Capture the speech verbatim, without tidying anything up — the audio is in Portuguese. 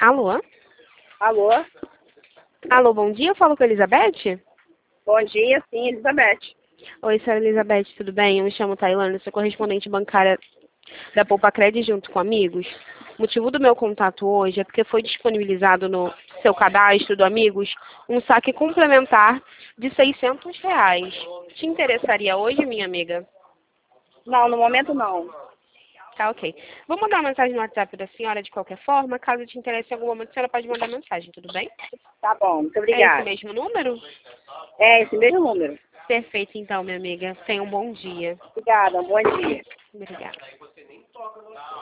Alô? Alô? Alô, bom dia, eu falo com a Elizabeth? Bom dia, sim, Elizabeth. Oi, senhora Elizabeth, tudo bem? Eu me chamo Tailândia, sou correspondente bancária da Poupa Cred junto com amigos. O motivo do meu contato hoje é porque foi disponibilizado no seu cadastro do Amigos um saque complementar de seiscentos reais. Te interessaria hoje, minha amiga? Não, no momento não. Tá, ok. Vou mandar uma mensagem no WhatsApp da senhora de qualquer forma. Caso te interesse em algum momento, a senhora pode mandar mensagem, tudo bem? Tá bom, muito É esse obrigada. mesmo número? É esse mesmo número. Perfeito, então, minha amiga. Tenha um bom dia. Obrigada, um bom dia. Obrigada.